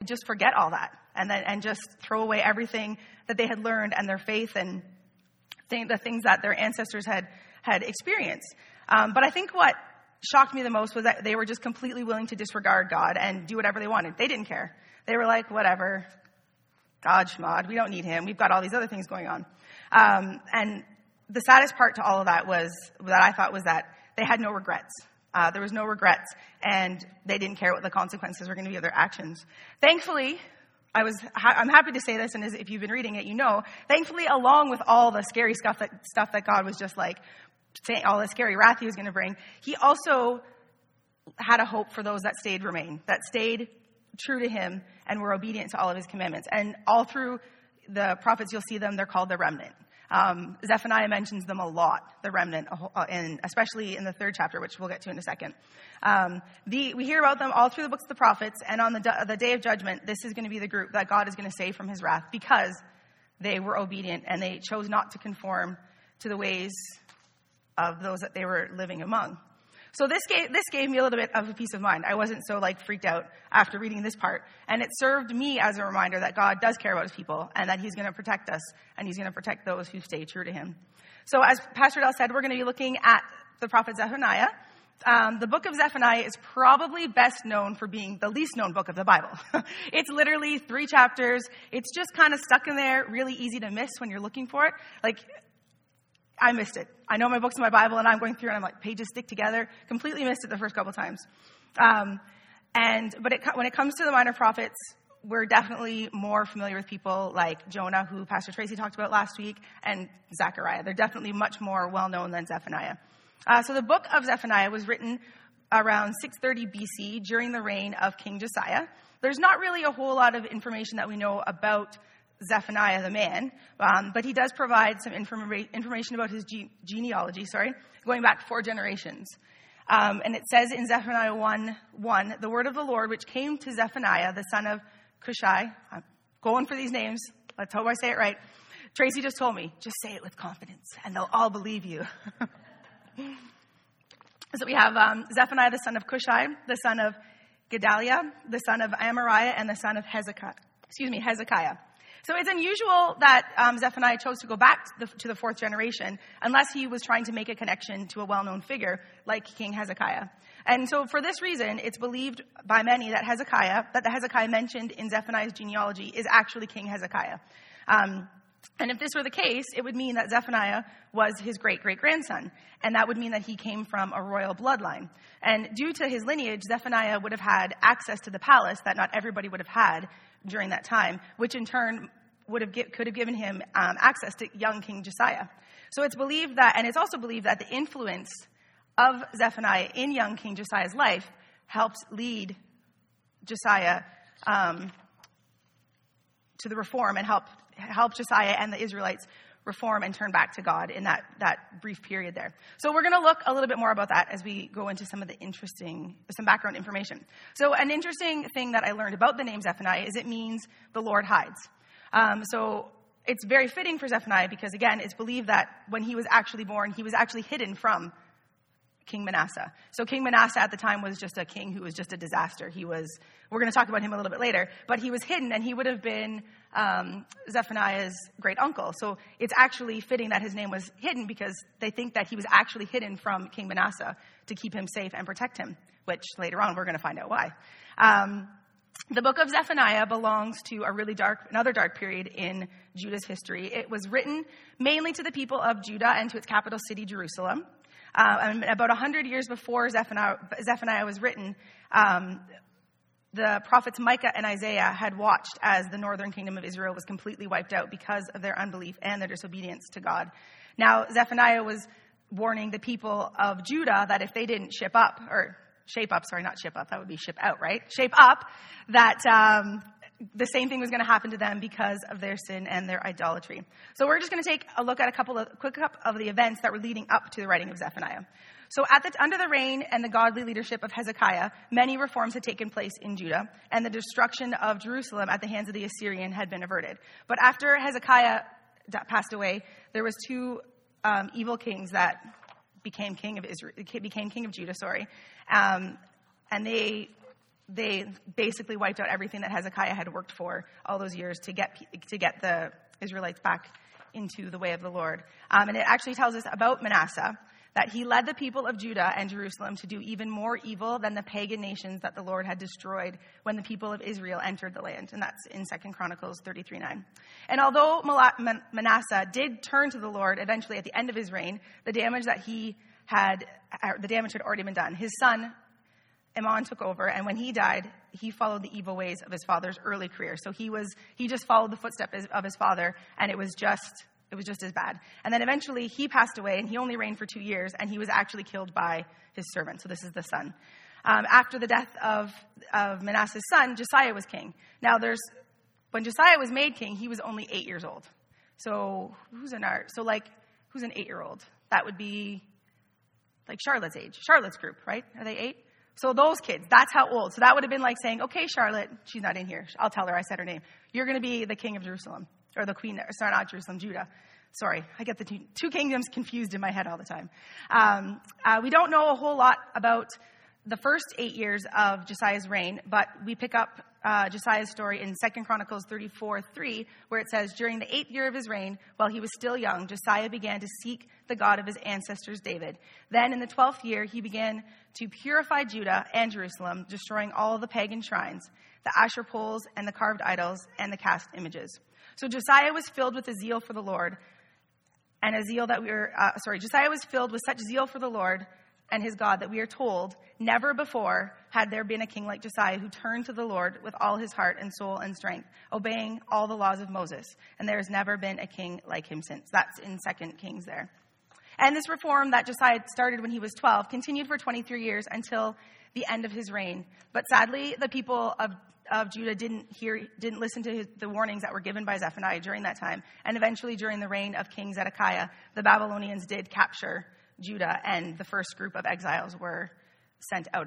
just forget all that and just throw away everything that they had learned and their faith and the things that their ancestors had experienced. But I think what shocked me the most was that they were just completely willing to disregard God and do whatever they wanted. They didn't care. They were like, whatever, God, schmod, we don't need him. We've got all these other things going on. And the saddest part to all of that I thought was that they had no regrets. There was no regrets, and they didn't care what the consequences were going to be of their actions. Thankfully, I'm happy to say this, and if you've been reading it, you know, thankfully, along with all the scary stuff that God was just like, saying all the scary wrath he was going to bring, he also had a hope for those that stayed true to him and were obedient to all of his commandments. And all through the prophets, you'll see them, they're called the remnant. Zephaniah mentions them a lot, the remnant, and especially in the 3rd chapter, which we'll get to in a second. We hear about them all through the books of the prophets, and on the day of judgment, this is going to be the group that God is going to save from his wrath because they were obedient and they chose not to conform to the ways of those that they were living among. So this gave me a little bit of a peace of mind. I wasn't so freaked out after reading this part. And it served me as a reminder that God does care about his people and that he's going to protect us and he's going to protect those who stay true to him. So as Pastor Dell said, we're going to be looking at the prophet Zephaniah. The book of Zephaniah is probably best known for being the least known book of the Bible. It's literally 3 chapters. It's just kind of stuck in there, really easy to miss when you're looking for it. I missed it. I know my book's in my Bible, and I'm going through, and I'm like, pages stick together. Completely missed it the first couple times. But when it comes to the minor prophets, we're definitely more familiar with people like Jonah, who Pastor Tracy talked about last week, and Zechariah. They're definitely much more well-known than Zephaniah. So the book of Zephaniah was written around 630 BC during the reign of King Josiah. There's not really a whole lot of information that we know about Zephaniah the man, but he does provide some information about his genealogy, going back 4 generations. And it says in Zephaniah 1:1, the word of the Lord which came to Zephaniah, the son of Cushai. I'm going for these names. Let's hope I say it right. Tracy just told me, just say it with confidence, and they'll all believe you. So we have Zephaniah, the son of Cushai, the son of Gedaliah, the son of Amariah, and the son of Hezekiah. So it's unusual that Zephaniah chose to go back to the 4th generation unless he was trying to make a connection to a well-known figure like King Hezekiah. And so for this reason, it's believed by many that the Hezekiah mentioned in Zephaniah's genealogy is actually King Hezekiah. And if this were the case, it would mean that Zephaniah was his great-great-grandson, and that would mean that he came from a royal bloodline. And due to his lineage, Zephaniah would have had access to the palace that not everybody would have had during that time, which in turn could have given him access to young King Josiah. So it's believed that, and it's also believed that the influence of Zephaniah in young King Josiah's life helped lead Josiah to the reform and help Josiah and the Israelites reform and turn back to God in that brief period there. So we're going to look a little bit more about that as we go into some background information. So an interesting thing that I learned about the name Zephaniah is it means the Lord hides. So it's very fitting for Zephaniah because, again, it's believed that when he was actually born, he was actually hidden from King Manasseh. So King Manasseh at the time was just a king who was just a disaster. We're going to talk about him a little bit later, but he was hidden, and he would have been Zephaniah's great uncle. So it's actually fitting that his name was hidden because they think that he was actually hidden from King Manasseh to keep him safe and protect him, which later on we're going to find out why. The book of Zephaniah belongs to another dark period in Judah's history. It was written mainly to the people of Judah and to its capital city, Jerusalem. And about 100 years before Zephaniah was written, the prophets Micah and Isaiah had watched as the northern kingdom of Israel was completely wiped out because of their unbelief and their disobedience to God. Now, Zephaniah was warning the people of Judah that if they didn't shape up, that would be ship out, right? Shape up, that the same thing was going to happen to them because of their sin and their idolatry. So we're just going to take a look at a quick of the events that were leading up to the writing of Zephaniah. So under the reign and the godly leadership of Hezekiah, many reforms had taken place in Judah, and the destruction of Jerusalem at the hands of the Assyrian had been averted. But after Hezekiah passed away, there was 2 evil kings that became king of Judah, and they basically wiped out everything that Hezekiah had worked for all those years to get the Israelites back into the way of the Lord. And it actually tells us about Manasseh, that he led the people of Judah and Jerusalem to do even more evil than the pagan nations that the Lord had destroyed when the people of Israel entered the land. And that's in 2 Chronicles 33:9. And although Manasseh did turn to the Lord eventually at the end of his reign, the damage had already been done. His son Amon took over, and when he died, he followed the evil ways of his father's early career. So he just followed the footsteps of his father, and it was just as bad. And then eventually he passed away, and he only reigned for 2 years, and he was actually killed by his servant. So this is the son. After the death of Manasseh's son, Josiah was king. Now when Josiah was made king, he was only 8 years old. So who's an 8-year-old? That would be like Charlotte's age. Charlotte's group, right? Are they 8? So those kids, that's how old. So that would have been like saying, okay, Charlotte, she's not in here. I'll tell her I said her name. You're going to be the king of Jerusalem, or the queen, sorry, not Jerusalem, Judah. Sorry, I get the two kingdoms confused in my head all the time. We don't know a whole lot about the first 8 years of Josiah's reign, but we pick up Josiah's story in 2 Chronicles 34:3, where it says, during the 8th year of his reign, while he was still young, Josiah began to seek the God of his ancestors David. Then in the 12th year, he began to purify Judah and Jerusalem, destroying all the pagan shrines, the Asher poles and the carved idols and the cast images. So Josiah was filled with a zeal for the Lord, and Josiah was filled with such zeal for the Lord and his God that we are told never before had there been a king like Josiah who turned to the Lord with all his heart and soul and strength, obeying all the laws of Moses. And there has never been a king like him since. That's in 2 Kings there. And this reform that Josiah started when he was 12 continued for 23 years until the end of his reign. But sadly, the people of Judah didn't listen to the warnings that were given by Zephaniah during that time. And eventually, during the reign of King Zedekiah, the Babylonians did capture Judah, and the first group of exiles were sent out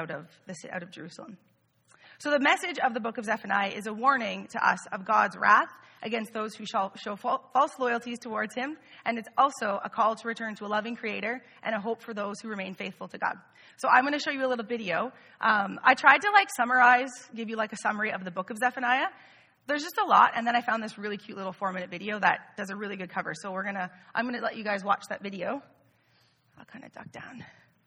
of Jerusalem. So the message of the book of Zephaniah is a warning to us of God's wrath against those who shall show false loyalties towards him, and it's also a call to return to a loving creator and a hope for those who remain faithful to God. So I'm going to show you a little video. I tried to give you a summary of the book of Zephaniah. There's just a lot, and then I found this really cute little 4-minute video that does a really good cover. So I'm going to let you guys watch that video. I'll kind of duck down.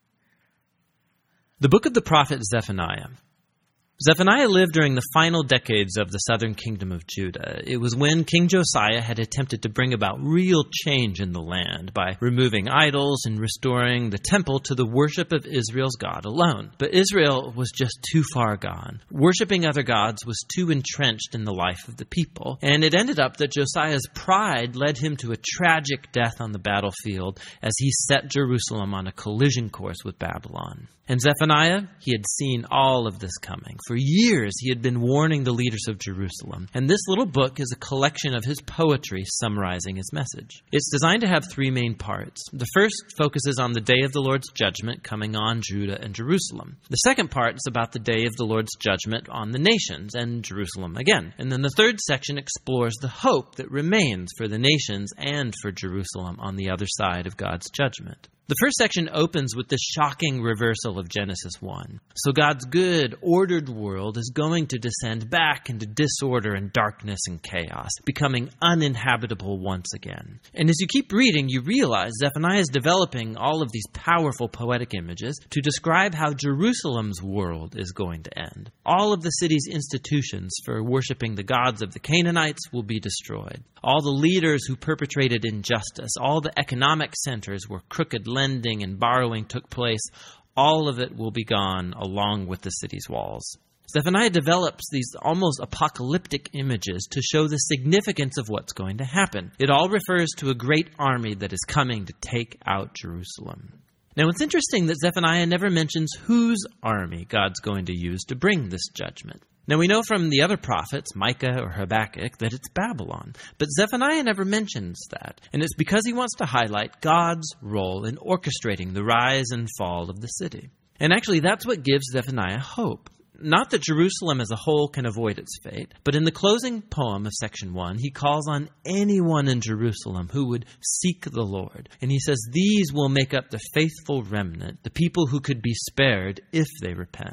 The book of the prophet Zephaniah. Zephaniah lived during the final decades of the southern kingdom of Judah. It was when King Josiah had attempted to bring about real change in the land by removing idols and restoring the temple to the worship of Israel's God alone. But Israel was just too far gone. Worshipping other gods was too entrenched in the life of the people, and it ended up that Josiah's pride led him to a tragic death on the battlefield as he set Jerusalem on a collision course with Babylon. And Zephaniah, he had seen all of this coming. For years, he had been warning the leaders of Jerusalem. And this little book is a collection of his poetry summarizing his message. It's designed to have 3 main parts. The first focuses on the day of the Lord's judgment coming on Judah and Jerusalem. The second part is about the day of the Lord's judgment on the nations and Jerusalem again. And then the third section explores the hope that remains for the nations and for Jerusalem on the other side of God's judgment. The first section opens with this shocking reversal of Genesis 1. So God's good, ordered world is going to descend back into disorder and darkness and chaos, becoming uninhabitable once again. And as you keep reading, you realize Zephaniah is developing all of these powerful poetic images to describe how Jerusalem's world is going to end. All of the city's institutions for worshiping the gods of the Canaanites will be destroyed. All the leaders who perpetrated injustice, all the economic centers where crooked lending and borrowing took place, all of it will be gone along with the city's walls. Zephaniah develops these almost apocalyptic images to show the significance of what's going to happen. It all refers to a great army that is coming to take out Jerusalem. Now, it's interesting that Zephaniah never mentions whose army God's going to use to bring this judgment. Now, we know from the other prophets, Micah or Habakkuk, that it's Babylon. But Zephaniah never mentions that. And it's because he wants to highlight God's role in orchestrating the rise and fall of the city. And actually, that's what gives Zephaniah hope. Not that Jerusalem as a whole can avoid its fate, but in the closing poem of section 1, he calls on anyone in Jerusalem who would seek the Lord. And he says, these will make up the faithful remnant, the people who could be spared if they repent.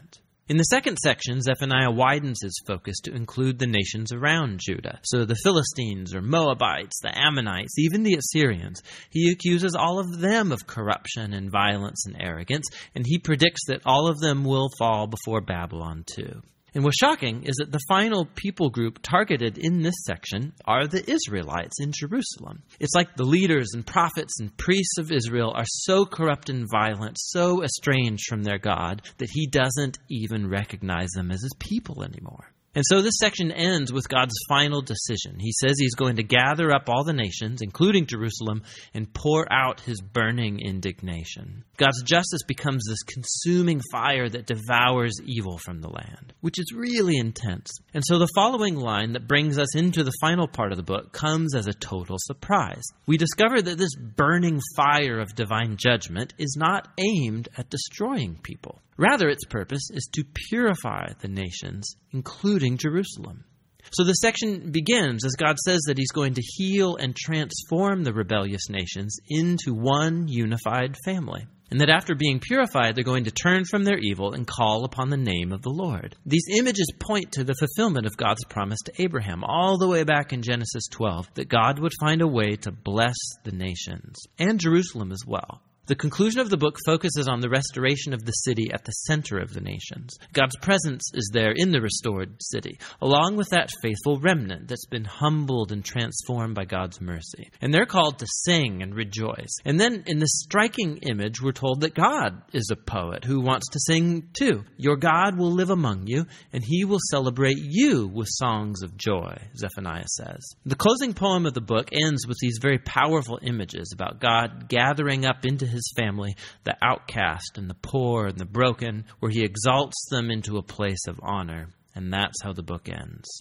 In the second section, Zephaniah widens his focus to include the nations around Judah. So the Philistines or Moabites, the Ammonites, even the Assyrians. He accuses all of them of corruption and violence and arrogance, and he predicts that all of them will fall before Babylon too. And what's shocking is that the final people group targeted in this section are the Israelites in Jerusalem. It's like the leaders and prophets and priests of Israel are so corrupt and violent, so estranged from their God, that he doesn't even recognize them as his people anymore. And so this section ends with God's final decision. He says he's going to gather up all the nations, including Jerusalem, and pour out his burning indignation. God's justice becomes this consuming fire that devours evil from the land, which is really intense. And so the following line that brings us into the final part of the book comes as a total surprise. We discover that this burning fire of divine judgment is not aimed at destroying people. Rather, its purpose is to purify the nations, including Jerusalem. So the section begins as God says that he's going to heal and transform the rebellious nations into one unified family. And that after being purified, they're going to turn from their evil and call upon the name of the Lord. These images point to the fulfillment of God's promise to Abraham, all the way back in Genesis 12, that God would find a way to bless the nations, and Jerusalem as well. The conclusion of the book focuses on the restoration of the city at the center of the nations. God's presence is there in the restored city, along with that faithful remnant that's been humbled and transformed by God's mercy. And they're called to sing and rejoice. And then in this striking image, we're told that God is a poet who wants to sing too. Your God will live among you, and he will celebrate you with songs of joy, Zephaniah says. The closing poem of the book ends with these very powerful images about God gathering up into his family the outcast and the poor and the broken, where he exalts them into a place of honor. And that's how the book ends.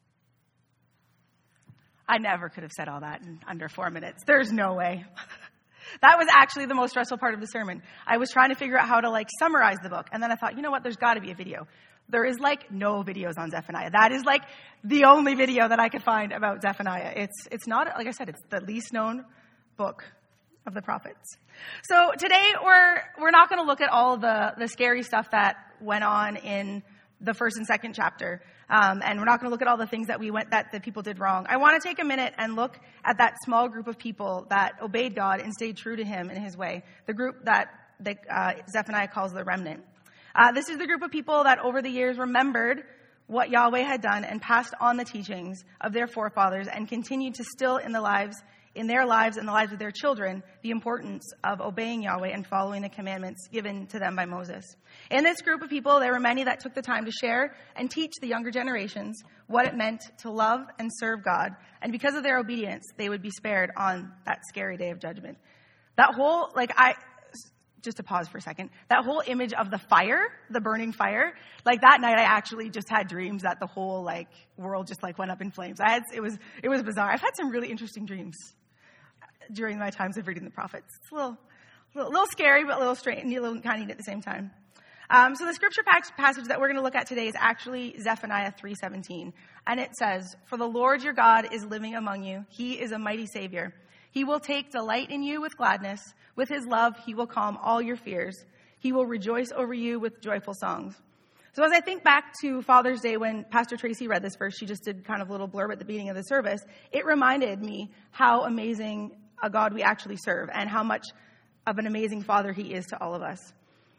I never could have said all that in under 4 minutes. There's no way. That was actually the most stressful part of the sermon. I was trying to figure out how to summarize the book. And then I thought, you know what? There's got to be a video. There is no videos on Zephaniah. That is the only video that I could find about Zephaniah. It's not, like I said, it's the least known book of the prophets. So today we're not going to look at all of the scary stuff that went on in the first and second chapter, and we're not going to look at all the things that the people did wrong. I want to take a minute and look at that small group of people that obeyed God and stayed true to him in his way. The group that Zephaniah calls the remnant. This is the group of people that over the years remembered what Yahweh had done and passed on the teachings of their forefathers and continued to still in their lives and the lives of their children, the importance of obeying Yahweh and following the commandments given to them by Moses. In this group of people, there were many that took the time to share and teach the younger generations what it meant to love and serve God. And because of their obedience, they would be spared on that scary day of judgment. That whole, just to pause for a second, that whole image of the fire, the burning fire, that night I actually just had dreams that the whole world just went up in flames. It was bizarre. I've had some really interesting dreams during my times of reading the prophets. It's a little scary, but a little strange, and a little kind of neat at the same time. So the scripture passage that we're going to look at today is actually Zephaniah 3:17. And it says, "For the Lord your God is living among you. He is a mighty Savior. He will take delight in you with gladness. With his love, he will calm all your fears. He will rejoice over you with joyful songs." So as I think back to Father's Day when Pastor Tracy read this verse, she just did kind of a little blurb at the beginning of the service. It reminded me how amazing a God we actually serve and how much of an amazing Father he is to all of us.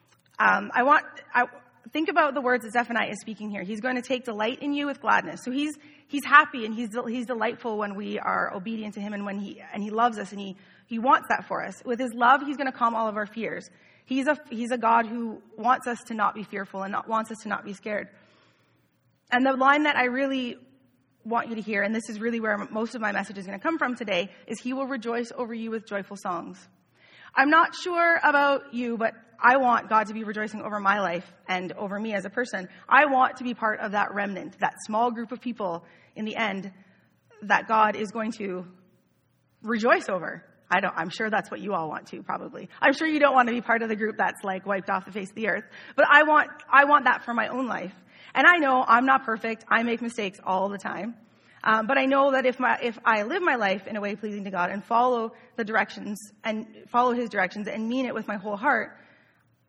I think about the words that Zephaniah is speaking here. He's going to take delight in you with gladness. So he's happy and he's delightful when we are obedient to him and when he loves us and he wants that for us. With his love, he's going to calm all of our fears. He's a God who wants us to not be fearful and wants us to not be scared. And the line that I really want you to hear, and this is really where most of my message is going to come from today, is he will rejoice over you with joyful songs. I'm not sure about you, but I want God to be rejoicing over my life and over me as a person. I want to be part of that remnant, that small group of people in the end that God is going to rejoice over. I'm sure that's what you all want to, probably. I'm sure you don't want to be part of the group that's wiped off the face of the earth. But I want that for my own life. And I know I'm not perfect. I make mistakes all the time. But I know that if I live my life in a way pleasing to God and follow his directions and mean it with my whole heart,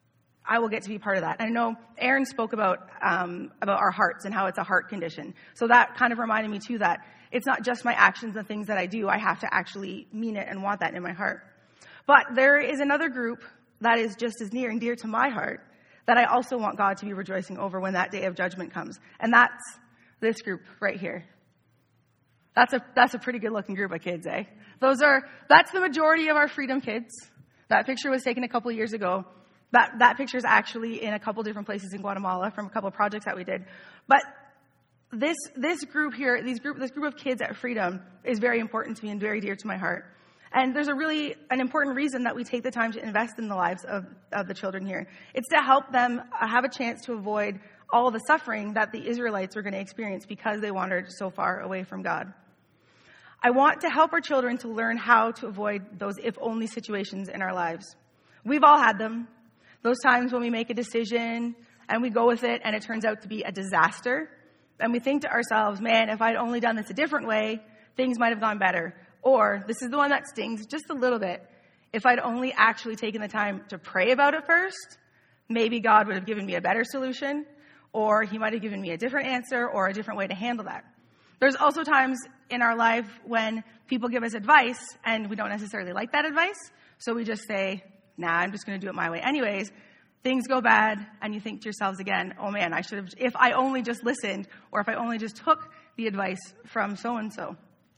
I will get to be part of that. And I know Aaron spoke about our hearts and how it's a heart condition. So that kind of reminded me too that it's not just my actions and things that I do. I have to actually mean it and want that in my heart. But there is another group that is just as near and dear to my heart that I also want God to be rejoicing over when that day of judgment comes. And that's this group right here. That's a pretty good looking group of kids, eh? That's the majority of our Freedom kids. That picture was taken a couple years ago. That picture is actually in a couple different places in Guatemala from a couple of projects that we did. But this group here, this group of kids at Freedom is very important to me and very dear to my heart. And there's an important reason that we take the time to invest in the lives of the children here. It's to help them have a chance to avoid all the suffering that the Israelites were going to experience because they wandered so far away from God. I want to help our children to learn how to avoid those if-only situations in our lives. We've all had them. Those times when we make a decision and we go with it and it turns out to be a disaster. And we think to ourselves, man, if I'd only done this a different way, things might have gone better. Or, this is the one that stings just a little bit. If I'd only actually taken the time to pray about it first, maybe God would have given me a better solution, or he might have given me a different answer or a different way to handle that. There's also times in our life when people give us advice and we don't necessarily like that advice, so we just say, nah, I'm just going to do it my way anyways. Things go bad, and you think to yourselves again, oh man, I should have, if I only just listened, or if I only just took the advice from so-and-so.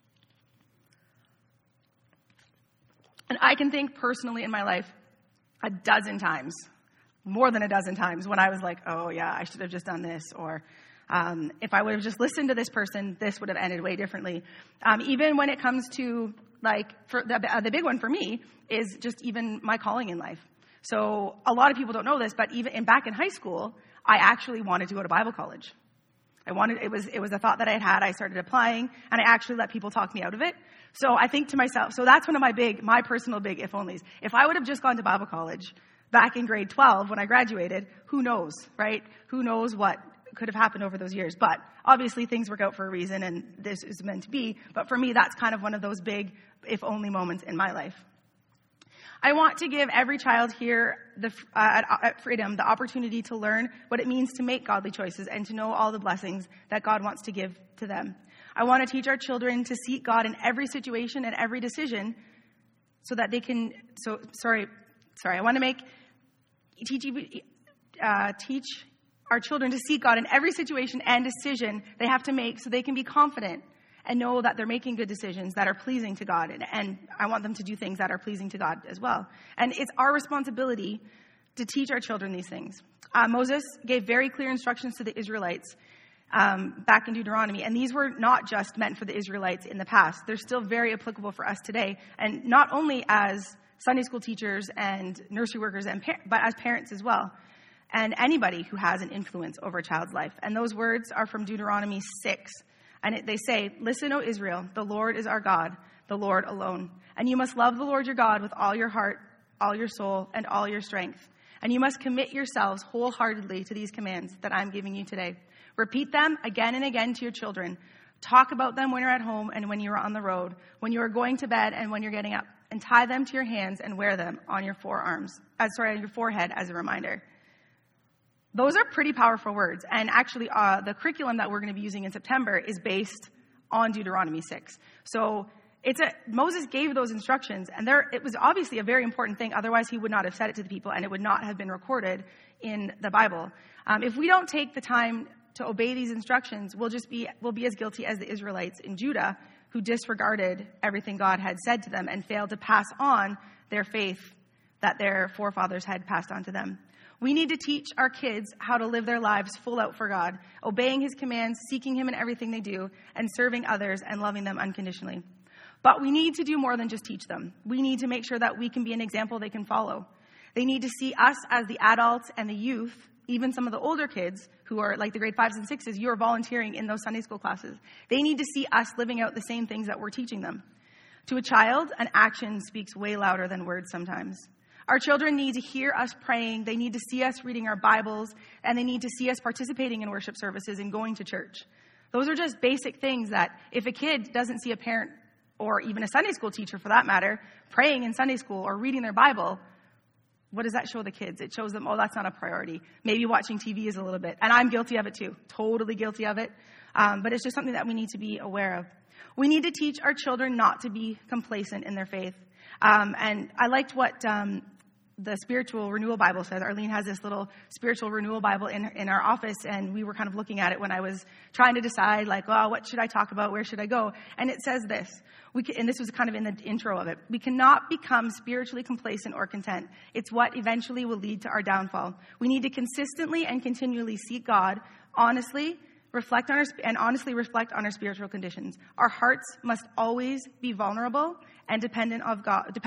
And I can think personally in my life a dozen times, more than a dozen times, when I was like, oh yeah, I should have just done this, or if I would have just listened to this person, this would have ended way differently. Even when it comes to, like, for the big one for me is just even my calling in life. So a lot of people don't know this, but back in high school, I actually wanted to go to Bible college. It was a thought that I had. I started applying, and I actually let people talk me out of it. So I think to myself, so that's one of my personal big if-onlys. If I would have just gone to Bible college back in grade 12 when I graduated, who knows, right? Who knows what could have happened over those years. But obviously things work out for a reason, and this is meant to be. But for me, that's kind of one of those big if-only moments in my life. I want to give every child here at Freedom the opportunity to learn what it means to make godly choices and to know all the blessings that God wants to give to them. I want to teach our children to seek God in every situation and every decision so that they can, I want to teach our children to seek God in every situation and decision they have to make so they can be confident and know that they're making good decisions that are pleasing to God. And I want them to do things that are pleasing to God as well. And it's our responsibility to teach our children these things. Moses gave very clear instructions to the Israelites back in Deuteronomy. And these were not just meant for the Israelites in the past. They're still very applicable for us today. And not only as Sunday school teachers and nursery workers, but as parents as well. And anybody who has an influence over a child's life. And those words are from Deuteronomy 6. And they say, listen, O Israel, the Lord is our God, the Lord alone. And you must love the Lord your God with all your heart, all your soul, and all your strength. And you must commit yourselves wholeheartedly to these commands that I'm giving you today. Repeat them again and again to your children. Talk about them when you're at home and when you're on the road, when you are going to bed and when you're getting up. And tie them to your hands and wear them on your on your forehead as a reminder. Those are pretty powerful words. And actually, the curriculum that we're going to be using in September is based on Deuteronomy 6. So Moses gave those instructions, and it was obviously a very important thing. Otherwise, he would not have said it to the people, and it would not have been recorded in the Bible. If we don't take the time to obey these instructions, we'll be as guilty as the Israelites in Judah, who disregarded everything God had said to them and failed to pass on their faith that their forefathers had passed on to them. We need to teach our kids how to live their lives full out for God, obeying his commands, seeking him in everything they do, and serving others and loving them unconditionally. But we need to do more than just teach them. We need to make sure that we can be an example they can follow. They need to see us as the adults and the youth, even some of the older kids who are like the grade 5s and 6s, you are volunteering in those Sunday school classes. They need to see us living out the same things that we're teaching them. To a child, an action speaks way louder than words sometimes. Our children need to hear us praying. They need to see us reading our Bibles, and they need to see us participating in worship services and going to church. Those are just basic things that if a kid doesn't see a parent or even a Sunday school teacher for that matter praying in Sunday school or reading their Bible, what does that show the kids? It shows them, oh, that's not a priority. Maybe watching TV is a little bit. And I'm guilty of it too. Totally guilty of it. But it's just something that we need to be aware of. We need to teach our children not to be complacent in their faith. And I liked what the Spiritual Renewal Bible says. Arlene has this little Spiritual Renewal Bible in our office, and we were kind of looking at it when I was trying to decide, like, oh, what should I talk about? Where should I go? And it says this. And this was kind of in the intro of it. We cannot become spiritually complacent or content. It's what eventually will lead to our downfall. We need to consistently and continually seek God, honestly reflect on our spiritual conditions. Our hearts must always be vulnerable and dependent of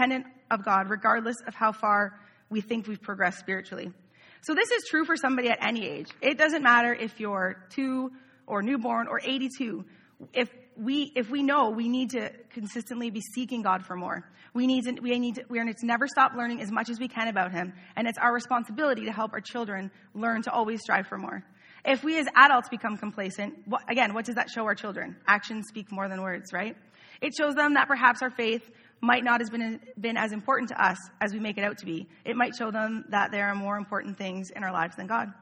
God, regardless of how far we think we've progressed spiritually. So this is true for somebody at any age. It doesn't matter if you're 2 or newborn or 82. If we know we need to consistently be seeking God for more. We need to never stop learning as much as we can about Him. And it's our responsibility to help our children learn to always strive for more. If we as adults become complacent, what does that show our children? Actions speak more than words, right? It shows them that perhaps our faith might not have been as important to us as we make it out to be. It might show them that there are more important things in our lives than God.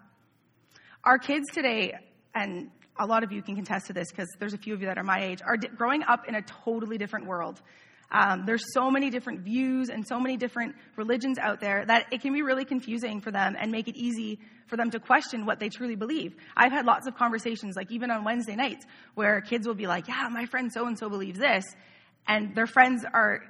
Our kids today, and a lot of you can contest to this because there's a few of you that are my age, are growing up in a totally different world. There's so many different views and so many different religions out there that it can be really confusing for them and make it easy for them to question what they truly believe. I've had lots of conversations, like even on Wednesday nights, where kids will be like, yeah, my friend so-and-so believes this. And their friends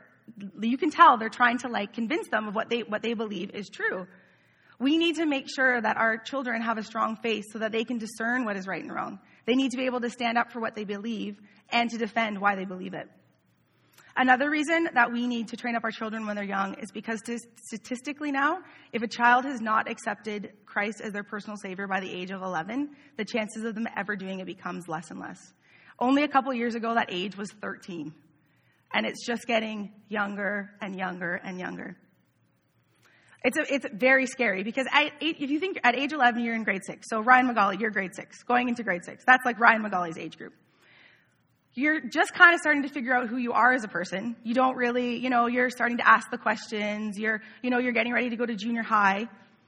you can tell they're trying to like convince them of what they believe is true. We need to make sure that our children have a strong faith so that they can discern what is right and wrong. They need to be able to stand up for what they believe and to defend why they believe it. Another reason that we need to train up our children when they're young is because statistically now, if a child has not accepted Christ as their personal savior by the age of 11, the chances of them ever doing it becomes less and less. Only a couple years ago, that age was 13. And it's just getting younger and younger and younger. It's very scary because if you think at age 11, you're in grade 6. So Ryan McGauley, you're grade 6, going into grade 6. That's like Ryan McGauley's age group. You're just kind of starting to figure out who you are as a person. You don't really, you're starting to ask the questions. You're getting ready to go to junior high.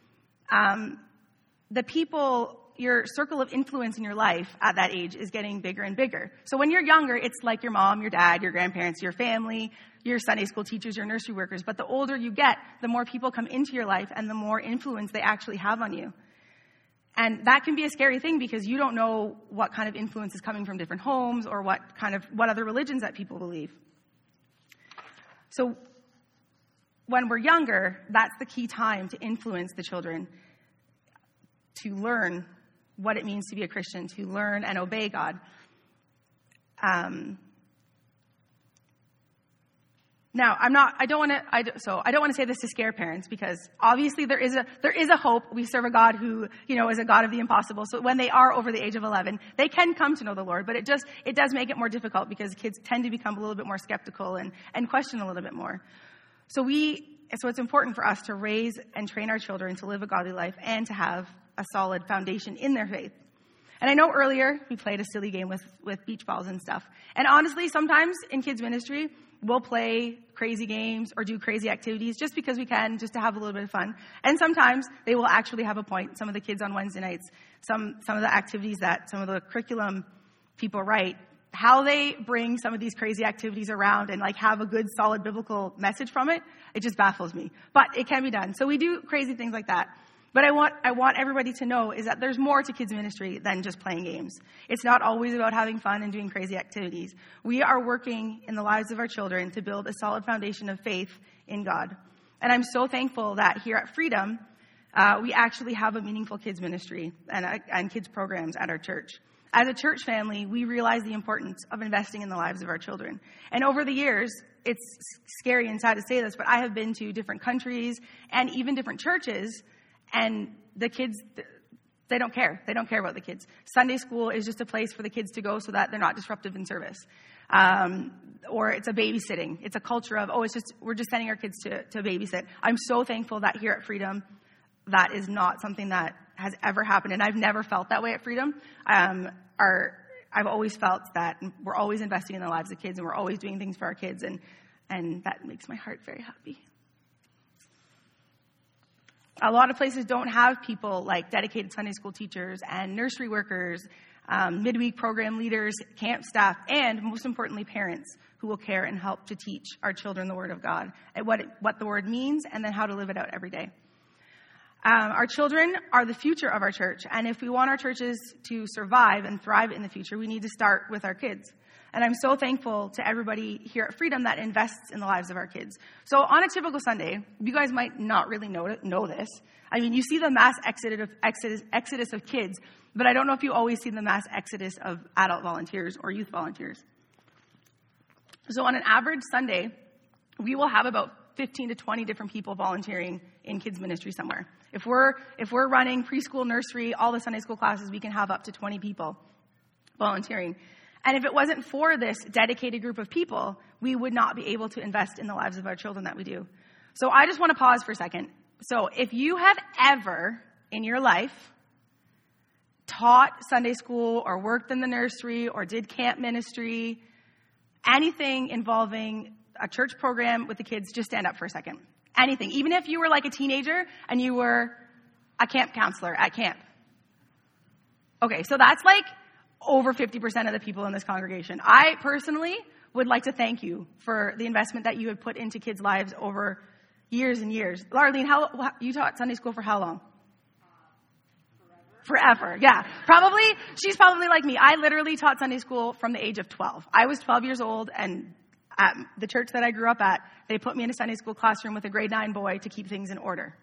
Your circle of influence in your life at that age is getting bigger and bigger. So when you're younger, it's like your mom, your dad, your grandparents, your family, your Sunday school teachers, your nursery workers. But the older you get, the more people come into your life and the more influence they actually have on you. And that can be a scary thing because you don't know what kind of influence is coming from different homes or what other religions that people believe. So when we're younger, that's the key time to influence the children, to learn what it means to be a Christian, to learn and obey God. Now, I don't want to say this to scare parents because obviously there is a hope. We serve a God who, is a God of the impossible. So when they are over the age of 11, they can come to know the Lord, but it does make it more difficult because kids tend to become a little bit more skeptical and question a little bit more. So it's important for us to raise and train our children to live a godly life and to have a solid foundation in their faith. And I know earlier we played a silly game with beach balls and stuff. And honestly, sometimes in kids ministry, we'll play crazy games or do crazy activities just because we can, just to have a little bit of fun. And sometimes they will actually have a point. Some of the kids on Wednesday nights, some of the activities that some of the curriculum people write, how they bring some of these crazy activities around and like have a good solid biblical message from it, it just baffles me. But it can be done. So we do crazy things like that. But I want everybody to know is that there's more to kids ministry than just playing games. It's not always about having fun and doing crazy activities. We are working in the lives of our children to build a solid foundation of faith in God. And I'm so thankful that here at Freedom, we actually have a meaningful kids ministry and kids programs at our church. As a church family, we realize the importance of investing in the lives of our children. And over the years, it's scary and sad to say this, but I have been to different countries and even different churches. And the kids, they don't care. They don't care about the kids. Sunday school is just a place for the kids to go so that they're not disruptive in service. Or it's a babysitting. It's a culture of, we're just sending our kids to babysit. I'm so thankful that here at Freedom, that is not something that has ever happened. And I've never felt that way at Freedom. I've always felt that we're always investing in the lives of kids and we're always doing things for our kids. And that makes my heart very happy. A lot of places don't have people like dedicated Sunday school teachers and nursery workers, midweek program leaders, camp staff, and most importantly, parents who will care and help to teach our children the Word of God and what the Word means and then how to live it out every day. Our children are the future of our church, and if we want our churches to survive and thrive in the future, we need to start with our kids. And I'm so thankful to everybody here at Freedom that invests in the lives of our kids. So on a typical Sunday, you guys might not really know this. I mean, you see the mass exodus of kids, but I don't know if you always see the mass exodus of adult volunteers or youth volunteers. So on an average Sunday, we will have about 15 to 20 different people volunteering in kids ministry somewhere. If we're running preschool, nursery, all the Sunday school classes, we can have up to 20 people volunteering. And if it wasn't for this dedicated group of people, we would not be able to invest in the lives of our children that we do. So I just want to pause for a second. So if you have ever in your life taught Sunday school or worked in the nursery or did camp ministry, anything involving a church program with the kids, just stand up for a second. Anything. Even if you were like a teenager and you were a camp counselor at camp. Okay, so that's like over 50% of the people in this congregation. I personally would like to thank you for the investment that you have put into kids' lives over years and years. Larlene, you taught Sunday school for how long? Forever, yeah. She's probably like me. I literally taught Sunday school from the age of 12. I was 12 years old, and at the church that I grew up at, they put me in a Sunday school classroom with a grade 9 boy to keep things in order.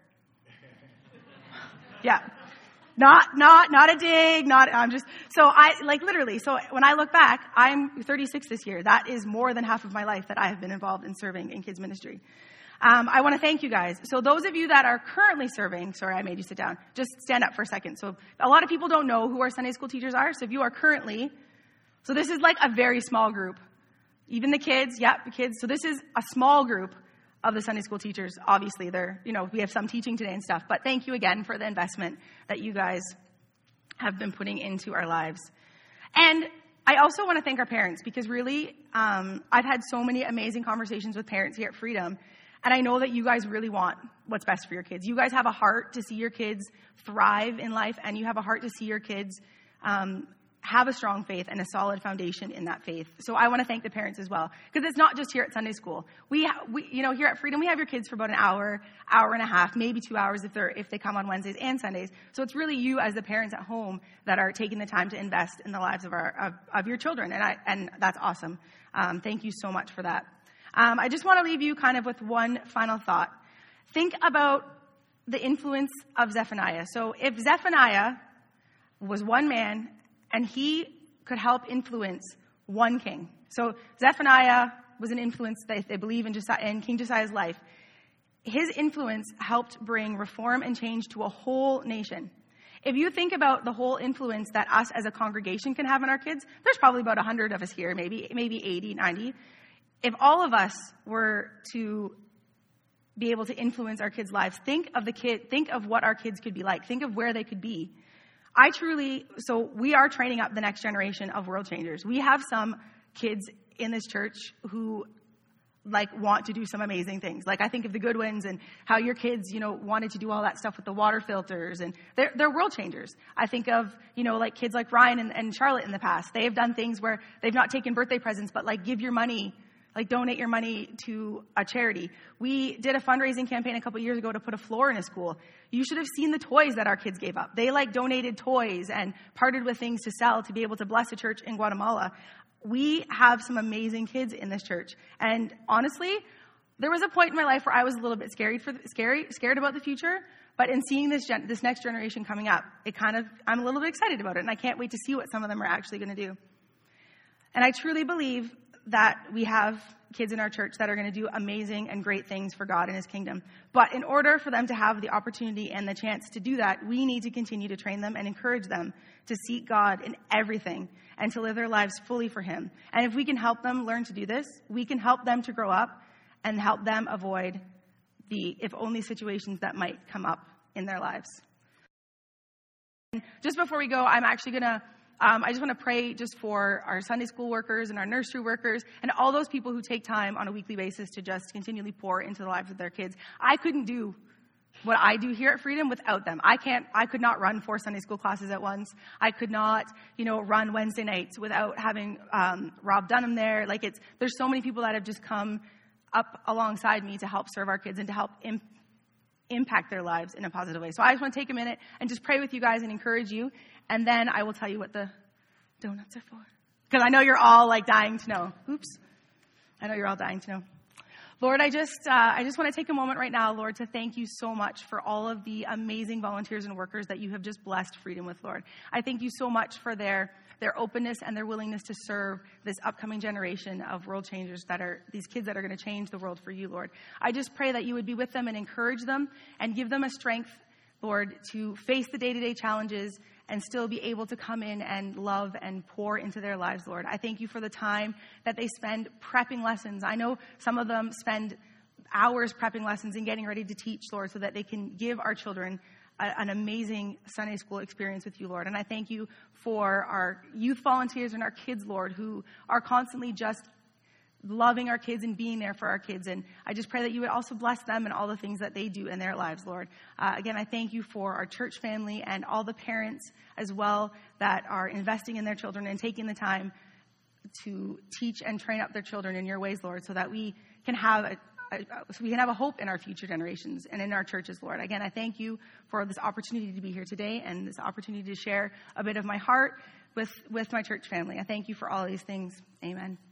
Yeah. Not a dig, so when I look back, I'm 36 this year. That is more than half of my life that I have been involved in serving in kids ministry. I want to thank you guys. So those of you that are currently serving, sorry, I made you sit down. Just stand up for a second. So a lot of people don't know who our Sunday school teachers are. So if you are currently, so this is like a very small group. Even the kids, the kids. So this is a small group of the Sunday school teachers. Obviously, we have some teaching today and stuff, but thank you again for the investment that you guys have been putting into our lives. And I also want to thank our parents because really, I've had so many amazing conversations with parents here at Freedom, and I know that you guys really want what's best for your kids. You guys have a heart to see your kids thrive in life, and you have a heart to see your kids have a strong faith and a solid foundation in that faith. So I want to thank the parents as well, because it's not just here at Sunday school. We here at Freedom, we have your kids for about an hour and a half, maybe 2 hours if they come on Wednesdays and Sundays. So it's really you as the parents at home that are taking the time to invest in the lives of your children, and that's awesome. Thank you so much for that. I just want to leave you kind of with one final thought. Think about the influence of Zephaniah. So if Zephaniah was one man, and he could help influence one king. So Zephaniah was an influence, they believe, in King Josiah's life. His influence helped bring reform and change to a whole nation. If you think about the whole influence that us as a congregation can have on our kids, there's probably about 100 of us here, maybe 80, 90. If all of us were to be able to influence our kids' lives, think of what our kids could be like. Think of where they could be. So we are training up the next generation of world changers. We have some kids in this church who want to do some amazing things. I think of the Goodwins and how your kids, wanted to do all that stuff with the water filters, and they're world changers. I think of, kids like Ryan and Charlotte in the past. They have done things where they've not taken birthday presents, but give your money, donate your money to a charity. We did a fundraising campaign a couple years ago to put a floor in a school. You should have seen the toys that our kids gave up. They donated toys and parted with things to sell to be able to bless a church in Guatemala. We have some amazing kids in this church. And honestly, there was a point in my life where I was a little bit scared about the future. But in seeing this next generation coming up, I'm a little bit excited about it. And I can't wait to see what some of them are actually going to do. And I truly believe that we have kids in our church that are going to do amazing and great things for God and His kingdom. But in order for them to have the opportunity and the chance to do that, we need to continue to train them and encourage them to seek God in everything and to live their lives fully for Him. And if we can help them learn to do this, we can help them to grow up and help them avoid the if only situations that might come up in their lives. And just before we go, I'm actually going to I just want to pray just for our Sunday school workers and our nursery workers and all those people who take time on a weekly basis to just continually pour into the lives of their kids. I couldn't do what I do here at Freedom without them. I could not run 4 Sunday school classes at once. I could not, run Wednesday nights without having Rob Dunham there. There's so many people that have just come up alongside me to help serve our kids and to help impact their lives in a positive way. So I just want to take a minute and just pray with you guys and encourage you. And then I will tell you what the donuts are for. Because I know you're all dying to know. Oops. I know you're all dying to know. Lord, I just want to take a moment right now, Lord, to thank you so much for all of the amazing volunteers and workers that you have just blessed Freedom with, Lord. I thank you so much for their openness and their willingness to serve this upcoming generation of world changers these kids that are going to change the world for you, Lord. I just pray that you would be with them and encourage them and give them a strength, Lord, to face the day-to-day challenges and still be able to come in and love and pour into their lives, Lord. I thank you for the time that they spend prepping lessons. I know some of them spend hours prepping lessons and getting ready to teach, Lord, so that they can give our children an amazing Sunday school experience with you, Lord. And I thank you for our youth volunteers and our kids, Lord, who are constantly just loving our kids and being there for our kids. And I just pray that you would also bless them and all the things that they do in their lives, Lord. Again, I thank you for our church family and all the parents as well that are investing in their children and taking the time to teach and train up their children in your ways, Lord, so that we can have a hope in our future generations and in our churches, Lord. Again, I thank you for this opportunity to be here today and this opportunity to share a bit of my heart with my church family. I thank you for all these things. Amen.